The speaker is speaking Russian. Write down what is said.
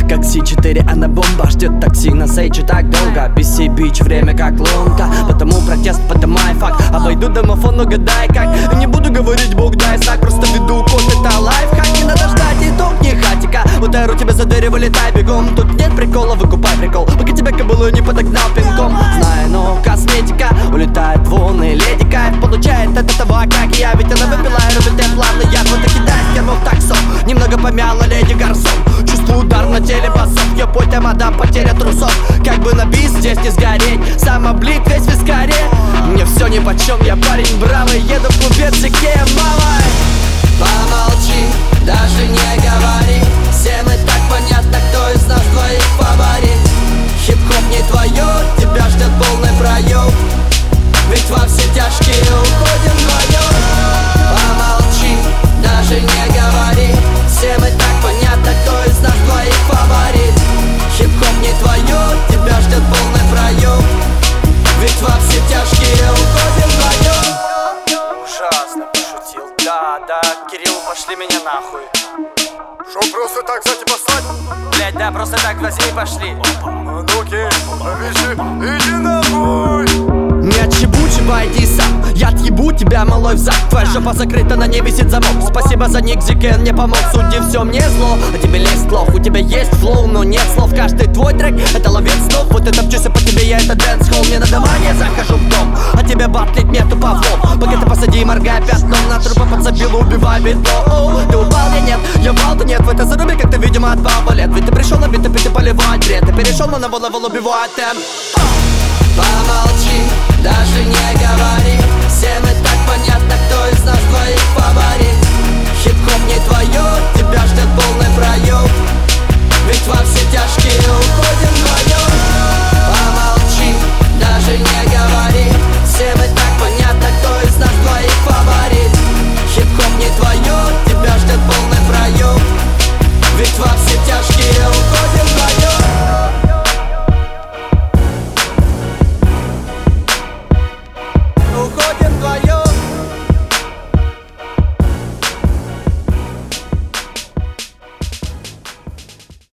как C4, она бомба. Ждет такси на сейче так долго. BC Beach, время как лунка. Потому протест, подымай факт. Обойду домофон, но гадай как. И не буду говорить, бог дай знак. Просто веду код, это лайфхак. Не надо ждать, итог не хатика. Ударю тебя за дверь, вылетай бегом. Тут нет прикола, выкупай прикол. Пока тебя кобылу не подогнал пинком. Знаю, но косметика улетает вон, и леди кайф получает от этого, как я. Ведь она выпила и рубит плавно. Я вот и кидаю термов таксом. Немного помяла леди гарсон. Чувствую удар на теле басов. Я путь, а мадам, потеря трусов. Как бы на бис здесь не сгореть. Самоблик весь в вискаре. Мне все нипочем, я парень бравый. Еду в клубе цикея мамой. Помолчи, даже не говори. Всем и так понятно, кто из нас двоих фаворит. Хип-хоп не твое, тебя ждет полный проем. Ведь во все тяжкие уходим вдвоем. Помолчи, даже не говори. Всем и так понятно, кто из нас двоих фаворит. Хип-хоп не твое, тебя ждет полный проем. Ведь во все тяжкие уходим вдвоем. Ужасно пошутил, да, Кирилл, пошли меня нахуй. Шо, просто так взять и послать? Блять, да, просто так возьми и пошли. Ну окей, повеши, иди нахуй. Не отчебучивай, иди сам. Я отъебу тебя, малой, в зад. Твоя жопа закрыта, на ней висит замок. Спасибо за ник, Зикен не помог. Суди, все мне зло, а тебе лезть плох. У тебя есть флоу, но нет слов. Каждый твой трек — это ловец снов. Вот это вчуся по тебе, я это дэнс-холл. Мне на дома, я захожу в дом, а тебе батлить нету повлом. Пока ты посади, моргай пятном. На трупа подзабила, убивай битво. Ты упал, я нет, я вал, ты нет. В этой заруби, как ты, видимо, от баба лет. Ведь ты пришел на бит, ты поливать бред. Ты перешел на левел, убивает темп. Помолчи, даже не говори. Всем и так понятно, кто из нас двоих